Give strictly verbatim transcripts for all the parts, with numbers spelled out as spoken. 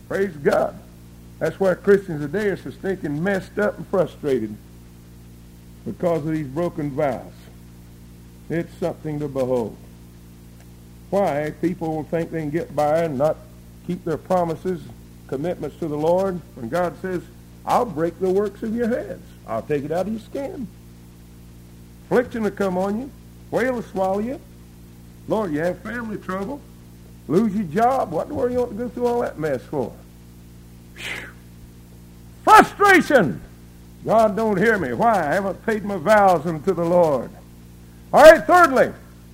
Praise God. That's why Christians today are so stinking messed up and frustrated because of these broken vows. It's something to behold. Why? People will think they can get by and not keep their promises, commitments to the Lord, when God says, I'll break the works of your hands. I'll take it out of your skin. Affliction will come on you. Whale will swallow you. Lord, you have family trouble. Lose your job. What in the world you want to go through all that mess for? Whew. Frustration! God don't hear me. Why? I haven't paid my vows unto the Lord. All right, thirdly,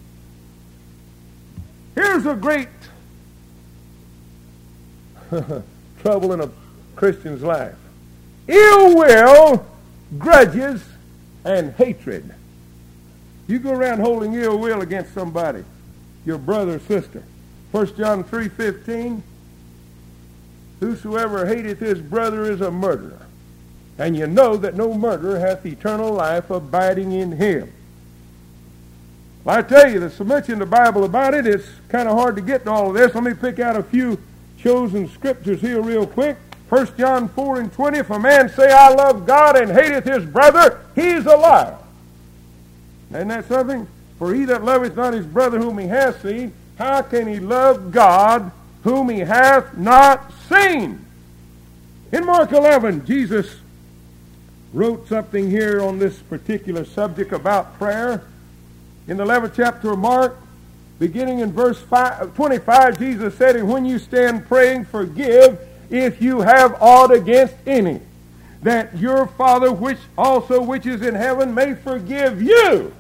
here's a great trouble in a Christian's life. Ill will, grudges, and hatred. You go around holding ill will against somebody, your brother or sister. First John three fifteen, whosoever hateth his brother is a murderer. And you know that no murderer hath eternal life abiding in him. Well, I tell you, there's so much in the Bible about it, it's kind of hard to get to all of this. Let me pick out a few chosen scriptures here real quick. First John four and twenty, if a man say, I love God and hateth his brother, he's a liar. Isn't that something? For he that loveth not his brother whom he hath seen, how can he love God whom he hath not seen? In Mark eleven, Jesus wrote something here on this particular subject about prayer. In the eleventh chapter of Mark, beginning in verse five, twenty-five, Jesus said, and when you stand praying, forgive if you have aught against any, that your Father which also which is in heaven may forgive you.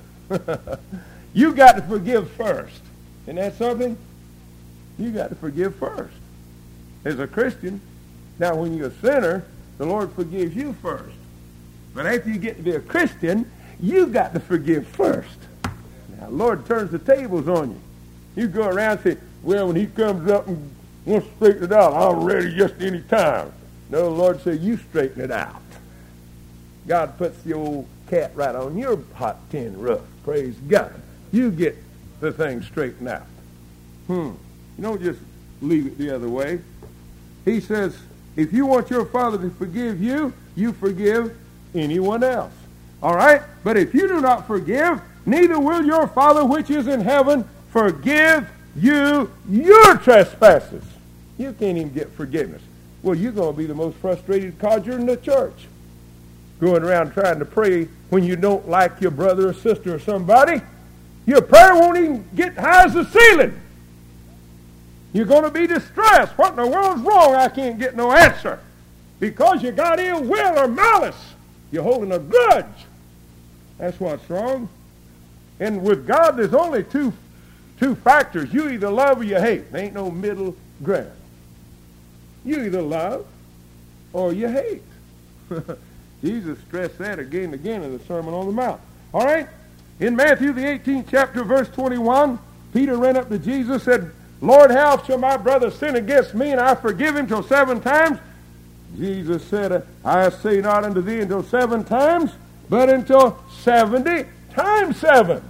You got to forgive first. Isn't that something? You got to forgive first as a Christian. Now, when you're a sinner, the Lord forgives you first. But after you get to be a Christian, you got to forgive first. Now, the Lord turns the tables on you. You go around and say, well, when he comes up and wants to straighten it out, I'm ready just any time. No, the Lord said, you straighten it out. God puts the old cat right on your hot tin roof. Praise God. You get the thing straightened out. Hmm. You don't just leave it the other way. He says, if you want your Father to forgive you, you forgive anyone else. All right? But if you do not forgive, neither will your Father which is in heaven forgive you your trespasses. You can't even get forgiveness. Well, you're going to be the most frustrated codger in the church. Going around trying to pray when you don't like your brother or sister or somebody. Your prayer won't even get high as the ceiling. You're going to be distressed. What in the world's wrong? I can't get no answer. Because you got ill will or malice. You're holding a grudge. That's what's wrong. And with God, there's only two, two factors. You either love or you hate. There ain't no middle ground. You either love or you hate. Jesus stressed that again and again in the Sermon on the Mount. All right? In Matthew, the eighteenth chapter, verse twenty-one, Peter ran up to Jesus and said, Lord, how shall my brother sin against me, and I forgive him till seven times? Jesus said, I say not unto thee until seven times, but until seventy times seven.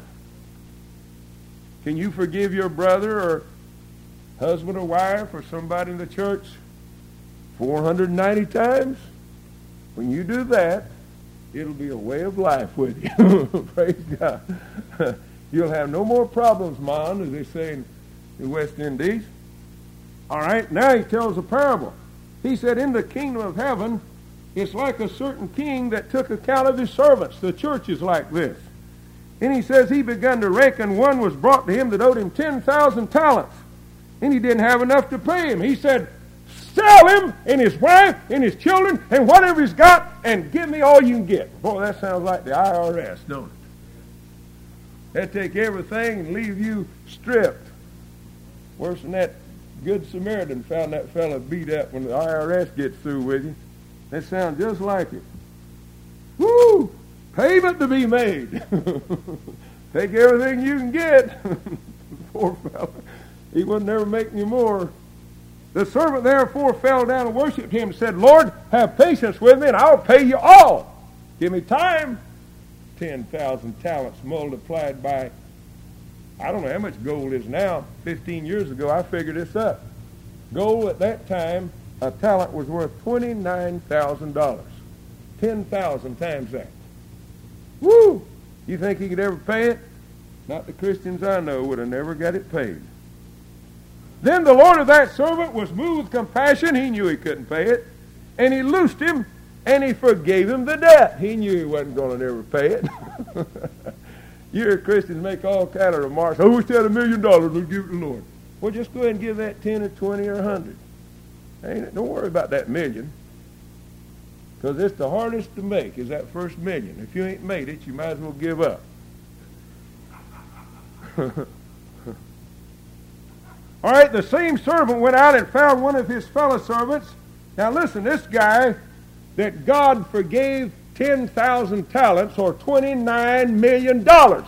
Can you forgive your brother or husband or wife or somebody in the church four hundred ninety times? When you do that, it'll be a way of life with you. Praise God. You'll have no more problems, man, as they say in the West Indies. All right, now he tells a parable. He said, in the kingdom of heaven, it's like a certain king that took account of his servants. The church is like this. And he says he began to reckon. One was brought to him that owed him ten thousand talents. And he didn't have enough to pay him. He said, sell him and his wife and his children and whatever he's got and give me all you can get. Boy, that sounds like the I R S, don't it? They'll take everything and leave you stripped. Worse than that Good Samaritan found that fella beat up when the I R S gets through with you. That sounds just like it. Woo! Payment to be made. Take everything you can get. Poor fella. He wouldn't ever make any more. The servant therefore fell down and worshipped him and said, Lord, have patience with me and I'll pay you all. Give me time. ten thousand talents multiplied by, I don't know how much gold is now. fifteen years ago, I figured this up. Gold at that time a talent was worth twenty-nine thousand dollars. ten thousand times that. Woo! You think he could ever pay it? Not the Christians I know would have never got it paid. Then the Lord of that servant was moved with compassion. He knew he couldn't pay it. And he loosed him, and he forgave him the debt. He knew he wasn't going to never pay it. You hear Christians make all kind of remarks. I wish I had a million dollars to give it to the Lord. Well, just go ahead and give that ten or twenty or a hundred. Ain't it? Don't worry about that million. Because it's the hardest to make is that first million. If you ain't made it, you might as well give up. All right, the same servant went out and found one of his fellow servants. Now listen, this guy that God forgave ten thousand talents or twenty-nine million dollars.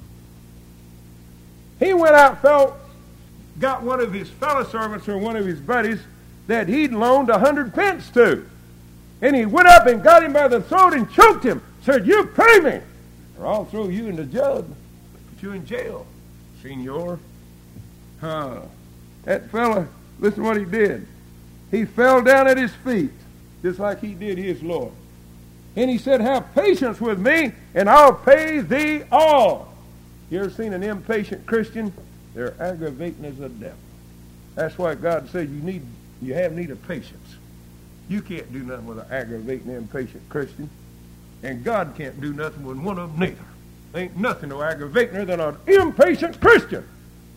He went out, felt, got one of his fellow servants or one of his buddies that he'd loaned a hundred pence to. And he went up and got him by the throat and choked him. Said, you pay me, or I'll throw you in the jug. Put you in jail, senor. Huh. That fella, listen what he did. He fell down at his feet, just like he did his Lord. And he said, have patience with me, and I'll pay thee all. You ever seen an impatient Christian? They're aggravating as a devil. That's why God says you need, you have need of patience. You can't do nothing with an aggravating, impatient Christian. And God can't do nothing with one of them neither. There ain't nothing more aggravating than an impatient Christian.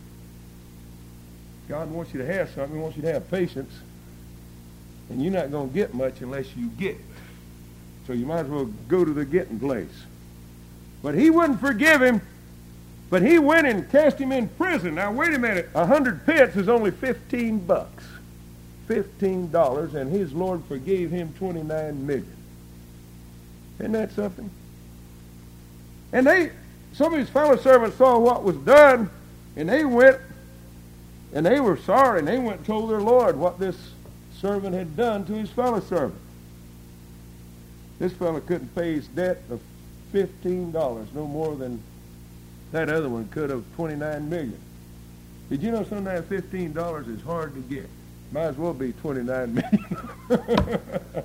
God wants you to have something. He wants you to have patience. And you're not going to get much unless you get it. So you might as well go to the getting place. But he wouldn't forgive him. But he went and cast him in prison. Now wait a minute. A hundred pence is only fifteen bucks. Fifteen dollars, and his Lord forgave him twenty-nine million. Isn't that something? And they, some of his fellow servants saw what was done, and they went, and they were sorry, and they went and told their Lord what this servant had done to his fellow servant. This fellow couldn't pay his debt of fifteen dollars, no more than that other one could of twenty-nine million. Did you know sometimes fifteen dollars is hard to get? Might as well be twenty-nine million.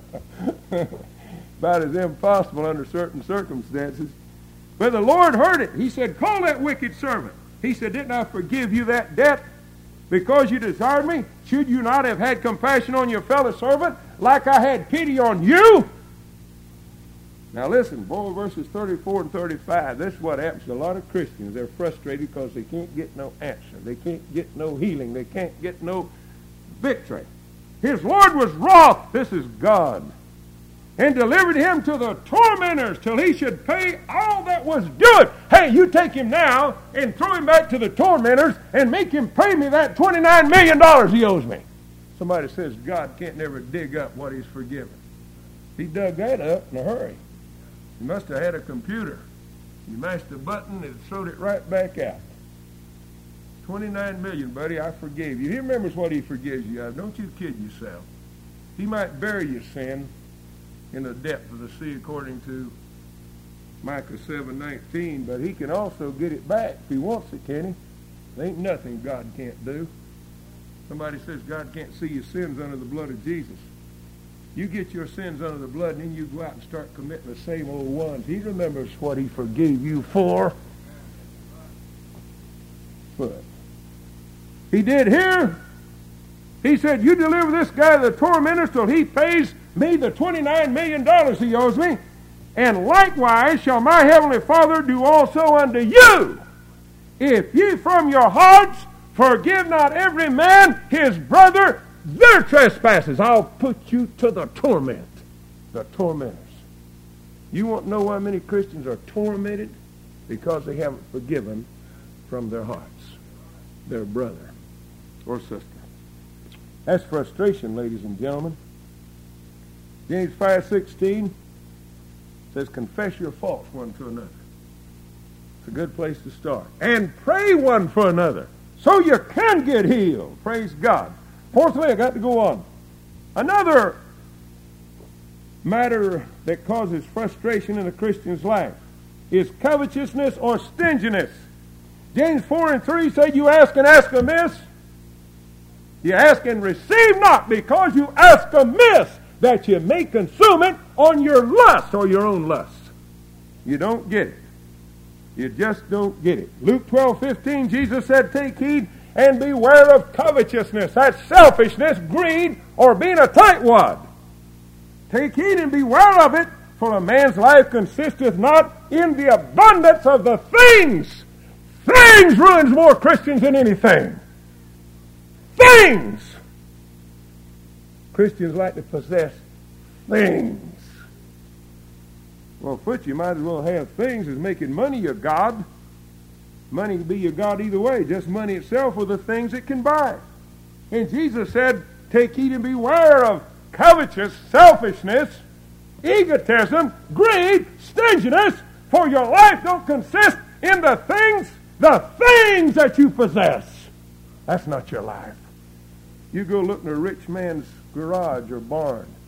About as impossible under certain circumstances. But the Lord heard it. He said, call that wicked servant. He said, didn't I forgive you that debt because you desired me? Should you not have had compassion on your fellow servant like I had pity on you? Now listen, boy, verses thirty-four and thirty-five. This is what happens to a lot of Christians. They're frustrated because they can't get no answer. They can't get no healing. They can't get no victory. His Lord was wroth, this is God, and delivered him to the tormentors till he should pay all that was due. Hey, you take him now and throw him back to the tormentors and make him pay me that twenty-nine million dollars he owes me. Somebody says God can't never dig up what he's forgiven. He dug that up in a hurry. He must have had a computer. You mashed the button and it throwed it right back out. twenty-nine million, buddy, I forgave you. He remembers what he forgives you of. Don't you kid yourself. He might bury your sin in the depth of the sea according to Micah seven nineteen, but he can also get it back if he wants it, can he? There ain't nothing God can't do. Somebody says God can't see your sins under the blood of Jesus. You get your sins under the blood and then you go out and start committing the same old ones. He remembers what he forgave you for. But he did here. He said, you deliver this guy to the tormentors till he pays me the twenty-nine million dollars he owes me. And likewise shall my heavenly Father do also unto you, if ye from your hearts forgive not every man his brother their trespasses. I'll put you to the torment. The tormentors. You want to know why many Christians are tormented? Because they haven't forgiven from their hearts their brother or sister. That's frustration, ladies and gentlemen. James five sixteen says, confess your faults one to another. It's a good place to start. And pray one for another so you can get healed. Praise God. Fourthly, I got to go on. Another matter that causes frustration in a Christian's life is covetousness or stinginess. James four and three said, you ask and ask amiss, You ask and receive not, because you ask amiss, that you may consume it on your lust or your own lust. You don't get it. You just don't get it. Luke twelve fifteen, Jesus said, take heed and beware of covetousness. That's selfishness, greed, or being a tightwad. Take heed and beware of it, for a man's life consisteth not in the abundance of the things. Things ruins more Christians than anything. Things! Christians like to possess things. Well, foot, you might as well have things as making money your God. Money can be your God either way. Just money itself or the things it can buy. And Jesus said, take heed and beware of covetous, selfishness, egotism, greed, stinginess, for your life don't consist in the things, the things that you possess. That's not your life. You go look in a rich man's garage or barn.